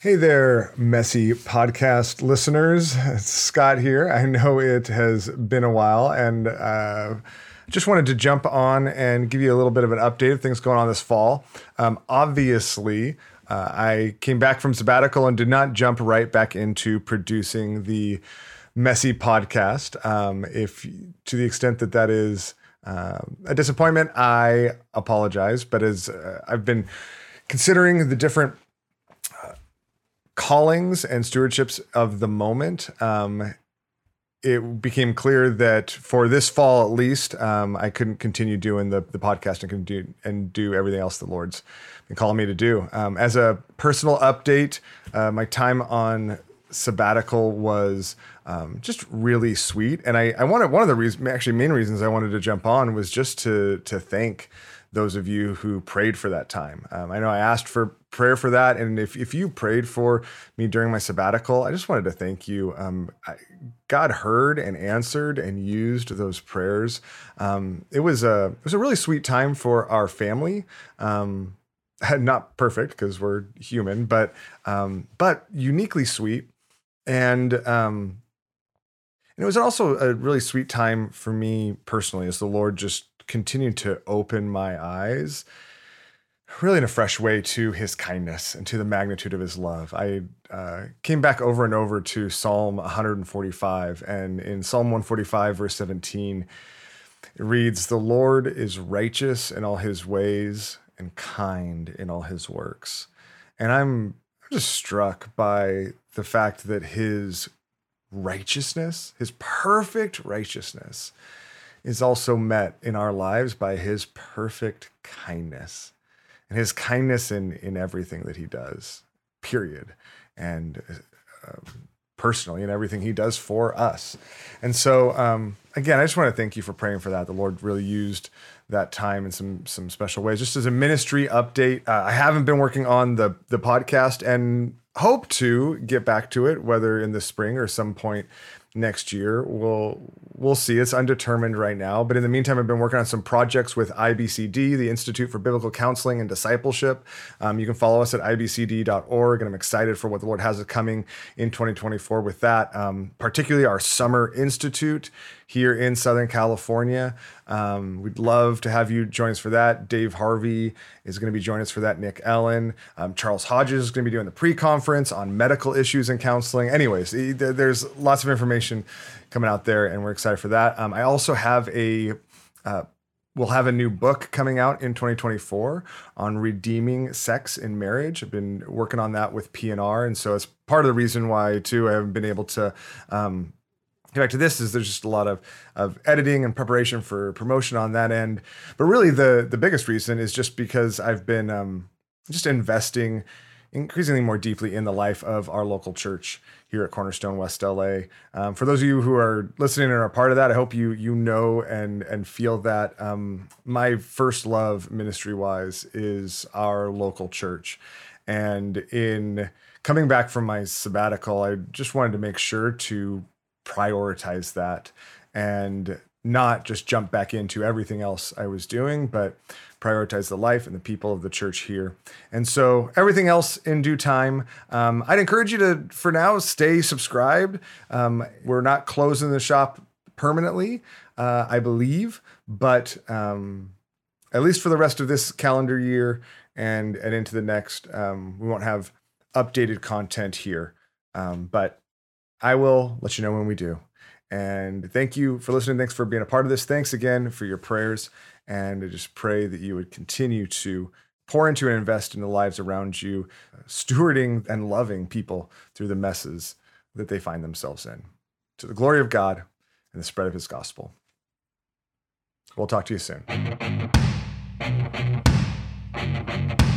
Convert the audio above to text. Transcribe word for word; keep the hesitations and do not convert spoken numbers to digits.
Hey there, Messy Podcast listeners. It's Scott here. I know it has been a while, and uh, just wanted to jump on and give you a little bit of an update of things going on this fall. Um, obviously, uh, I came back from sabbatical and did not jump right back into producing the Messy Podcast. Um, if to the extent that that is uh, a disappointment, I apologize. But as uh, I've been considering the different callings and stewardships of the moment, um, it became clear that for this fall, at least, um, I couldn't continue doing the, the podcast and can do and do everything else the Lord's been calling me to do. Um, as a personal update, uh, my time on sabbatical was um, just really sweet, and I, I wanted one of the reasons, actually, main reasons I wanted to jump on was just to to thank those of you who prayed for that time. Um, I know I asked for prayer for that. And if, if you prayed for me during my sabbatical, I just wanted to thank you. Um, I, God heard and answered and used those prayers. Um, it was a, it was a really sweet time for our family. Um, not perfect because we're human, but, um, but uniquely sweet. And, um, and it was also a really sweet time for me personally, as the Lord just continued to open my eyes really in a fresh way to his kindness and to the magnitude of his love. I uh, came back over and over to Psalm one forty-five, and in Psalm one forty-five, verse seventeen, it reads, "The Lord is righteous in all his ways and kind in all his works." And I'm just struck by the fact that his righteousness, his perfect righteousness, is also met in our lives by his perfect kindness. And his kindness in, in everything that he does, period. And uh, personally in everything he does for us. And so, um, again, I just want to thank you for praying for that. The Lord really used that time in some some special ways. Just as a ministry update, uh, I haven't been working on the the podcast and hope to get back to it, whether in the spring or some point next year. We'll we'll see. It's undetermined right now. But in the meantime, I've been working on some projects with I B C D, the Institute for Biblical Counseling and Discipleship. Um, you can follow us at I B C D dot org, and I'm excited for what the Lord has coming in twenty twenty-four with that, um, particularly our Summer Institute here in Southern California. Um, we'd love to have you join us for that. Dave Harvey is going to be joining us for that. Nick Ellen. Um, Charles Hodges is going to be doing the pre-conference on medical issues and counseling. Anyways, there's lots of information coming out there, and we're excited for that. Um, I also have a, uh, we'll have a new book coming out in twenty twenty-four on redeeming sex in marriage. I've been working on that with P N R, and so it's part of the reason why, too, I haven't been able to um, get back to this is there's just a lot of, of editing and preparation for promotion on that end. But really the, the biggest reason is just because I've been um, just investing increasingly more deeply in the life of our local church here at Cornerstone West L A. Um, for those of you who are listening and are part of that, I hope you you know and and feel that um, my first love ministry-wise is our local church. And in coming back from my sabbatical, I just wanted to make sure to prioritize that and not just jump back into everything else I was doing, but prioritize the life and the people of the church here. And so everything else in due time. Um, I'd encourage you to, for now, stay subscribed. Um, we're not closing the shop permanently, uh, I believe, but um, at least for the rest of this calendar year and, and into the next, um, we won't have updated content here. Um, but I will let you know when we do. And thank you for listening. Thanks for being a part of this. Thanks again for your prayers. And I just pray that you would continue to pour into and invest in the lives around you, stewarding and loving people through the messes that they find themselves in, to the glory of God and the spread of his gospel. We'll talk to you soon.